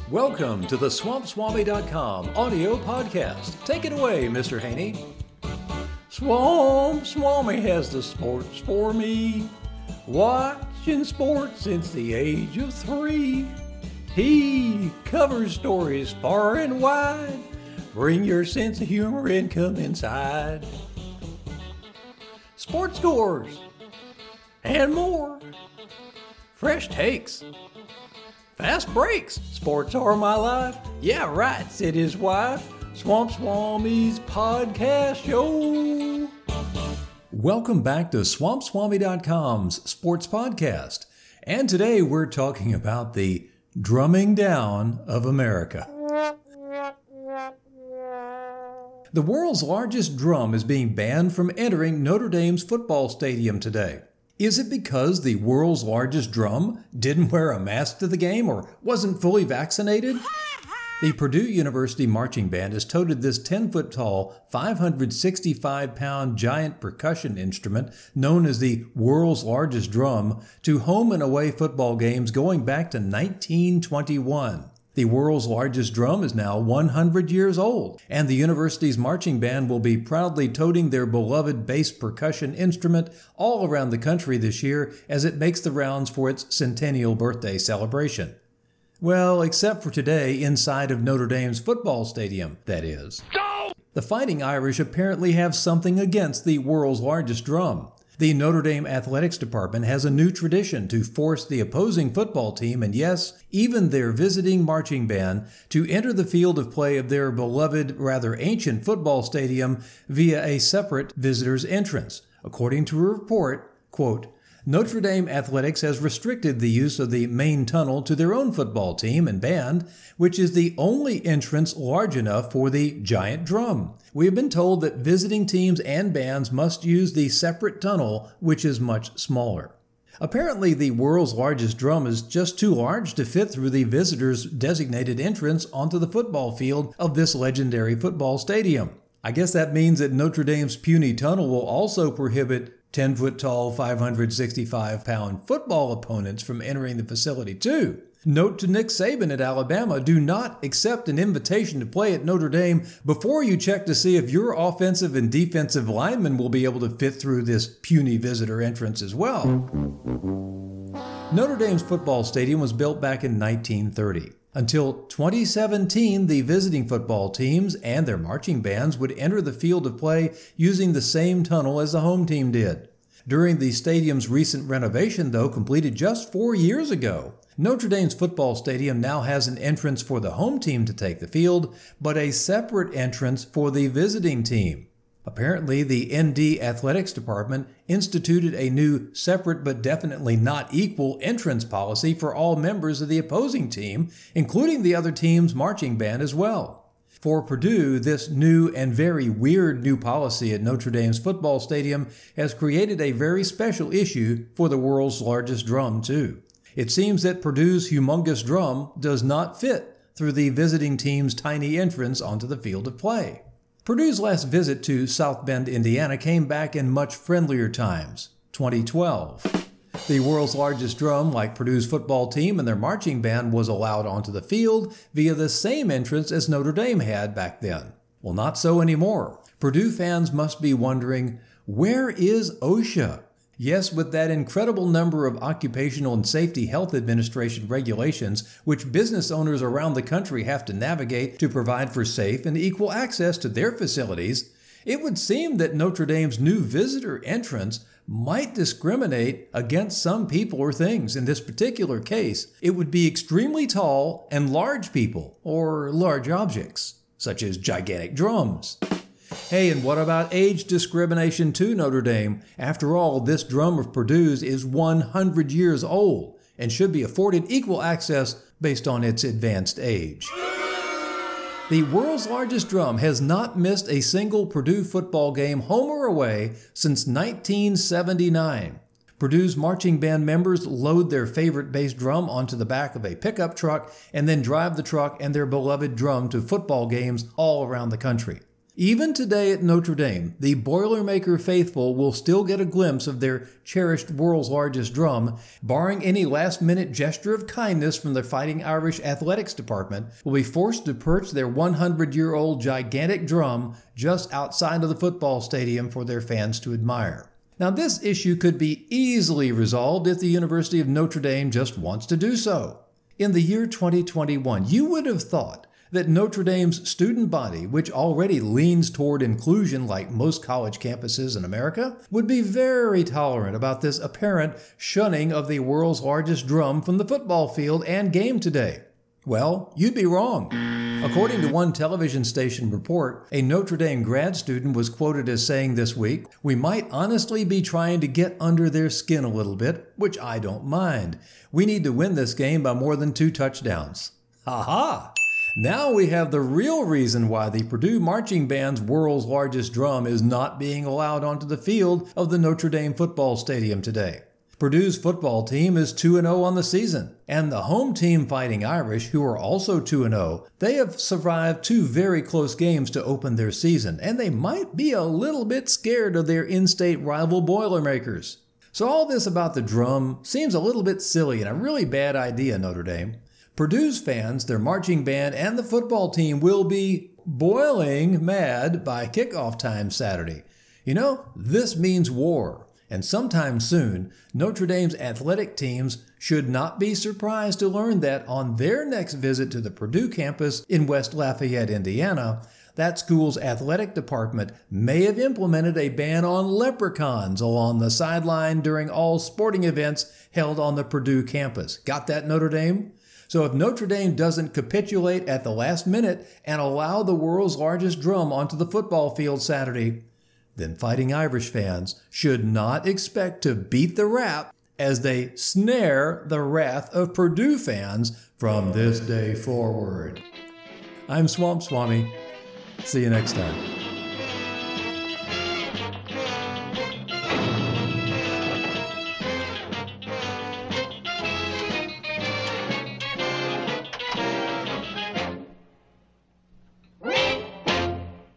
Welcome to the SwampSwami.com audio podcast. Take it away, Mr. Haney. Swamp Swami has the sports for me. Watching sports since the age of 3. He covers stories far and wide. Bring your sense of humor and come inside. Sports scores and more. Fresh takes. Fast breaks. Sports are my life. Yeah, right, said his wife. Swamp Swami's podcast show. Welcome back to SwampSwami.com's sports podcast. And today we're talking about the drumming down of America. The world's largest drum is being banned from entering Notre Dame's football stadium today. Is it because the world's largest drum didn't wear a mask to the game or wasn't fully vaccinated? The Purdue University Marching Band has toted this 10-foot-tall, 565-pound giant percussion instrument known as the world's largest drum to home and away football games going back to 1921. The world's largest drum is now 100 years old, and the university's marching band will be proudly toting their beloved bass percussion instrument all around the country this year as it makes the rounds for its centennial birthday celebration. Well, except for today inside of Notre Dame's football stadium, that is. No! The Fighting Irish apparently have something against the world's largest drum. The Notre Dame Athletics Department has a new tradition to force the opposing football team, and yes, even their visiting marching band, to enter the field of play of their beloved, rather ancient football stadium via a separate visitor's entrance. According to a report, quote, Notre Dame Athletics has restricted the use of the main tunnel to their own football team and band, which is the only entrance large enough for the giant drum. We have been told that visiting teams and bands must use the separate tunnel, which is much smaller. Apparently, the world's largest drum is just too large to fit through the visitor's designated entrance onto the football field of this legendary football stadium. I guess that means that Notre Dame's puny tunnel will also prohibit 10-foot-tall, 565-pound football opponents from entering the facility too. Note to Nick Saban at Alabama, do not accept an invitation to play at Notre Dame before you check to see if your offensive and defensive linemen will be able to fit through this puny visitor entrance as well. Notre Dame's football stadium was built back in 1930. Until 2017, the visiting football teams and their marching bands would enter the field of play using the same tunnel as the home team did. During the stadium's recent renovation, though, completed just 4 years ago, Notre Dame's football stadium now has an entrance for the home team to take the field, but a separate entrance for the visiting team. Apparently, the ND Athletics Department instituted a new separate but definitely not equal entrance policy for all members of the opposing team, including the other team's marching band as well. For Purdue, this new and very weird new policy at Notre Dame's football stadium has created a very special issue for the world's largest drum, too. It seems that Purdue's humongous drum does not fit through the visiting team's tiny entrance onto the field of play. Purdue's last visit to South Bend, Indiana came back in much friendlier times, 2012. The world's largest drum, like Purdue's football team and their marching band, was allowed onto the field via the same entrance as Notre Dame had back then. Well, not so anymore. Purdue fans must be wondering, where is OSHA? Yes, with that incredible number of Occupational and Safety Health Administration regulations, which business owners around the country have to navigate to provide for safe and equal access to their facilities, it would seem that Notre Dame's new visitor entrance might discriminate against some people or things. In this particular case, it would be extremely tall and large people, or large objects, such as gigantic drums. Hey, and what about age discrimination to Notre Dame? After all, this drum of Purdue's is 100 years old and should be afforded equal access based on its advanced age. The world's largest drum has not missed a single Purdue football game, home or away, since 1979. Purdue's marching band members load their favorite bass drum onto the back of a pickup truck and then drive the truck and their beloved drum to football games all around the country. Even today at Notre Dame, the Boilermaker faithful will still get a glimpse of their cherished world's largest drum. Barring any last-minute gesture of kindness from the Fighting Irish Athletics Department, will be forced to perch their 100-year-old gigantic drum just outside of the football stadium for their fans to admire. Now, this issue could be easily resolved if the University of Notre Dame just wants to do so. In the year 2021, you would have thought that Notre Dame's student body, which already leans toward inclusion like most college campuses in America, would be very tolerant about this apparent shunning of the world's largest drum from the football field and game today. Well, you'd be wrong. According to one television station report, a Notre Dame grad student was quoted as saying this week, "We might honestly be trying to get under their skin a little bit, which I don't mind. We need to win this game by more than 2 touchdowns." Ha ha! Now we have the real reason why the Purdue Marching Band's world's largest drum is not being allowed onto the field of the Notre Dame football stadium today. Purdue's football team is 2-0 on the season, and the home team Fighting Irish, who are also 2-0, they have survived 2 very close games to open their season, and they might be a little bit scared of their in-state rival Boilermakers. So all this about the drum seems a little bit silly and a really bad idea, Notre Dame. Purdue's fans, their marching band, and the football team will be boiling mad by kickoff time Saturday. You know, this means war. And sometime soon, Notre Dame's athletic teams should not be surprised to learn that on their next visit to the Purdue campus in West Lafayette, Indiana, that school's athletic department may have implemented a ban on leprechauns along the sideline during all sporting events held on the Purdue campus. Got that, Notre Dame? So if Notre Dame doesn't capitulate at the last minute and allow the world's largest drum onto the football field Saturday, then Fighting Irish fans should not expect to beat the rap as they snare the wrath of Purdue fans from this day forward. I'm Swamp Swami. See you next time.